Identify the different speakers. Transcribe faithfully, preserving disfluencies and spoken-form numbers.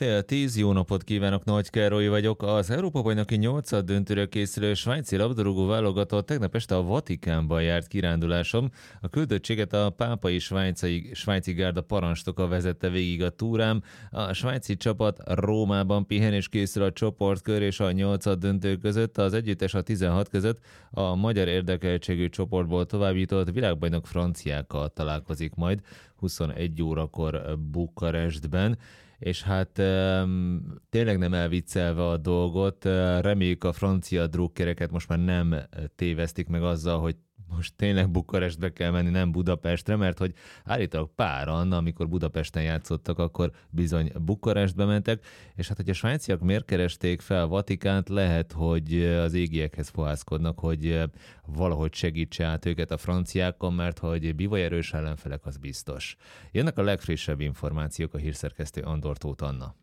Speaker 1: Fél tíz, jó napot kívánok, Nagy Károly vagyok. Az Európa-bajnoki nyolcad döntőre készülő svájci labdarúgó válogatott tegnap este a Vatikánban járt kirándulásom. A küldöttséget a pápai svájci, svájci gárda parancsnoka vezette végig a túrám. A svájci csapat Rómában pihen és készül a csoportkör és a nyolcad döntő között, az együttes a tizenhat között a magyar érdekeltségű csoportból továbbjutott világbajnok franciákkal találkozik majd huszonegy órakor Bukarestben. És hát um, tényleg nem elviccelve a dolgot, reméljük a francia drukkereket most már nem tévesztik meg azzal, hogy most tényleg Bukarestbe kell menni, nem Budapestre, mert hogy állítólag páran, amikor Budapesten játszottak, akkor bizony Bukarestbe mentek, és hát, hogy a svájciak miért keresték fel a Vatikánt, lehet, hogy az égiekhez fohászkodnak, hogy valahogy segítse át őket a franciákon, mert hogy bivajerős ellenfelek, az biztos. Jönnek a legfrissebb információk, a hírszerkesztő Andor Tóth Anna.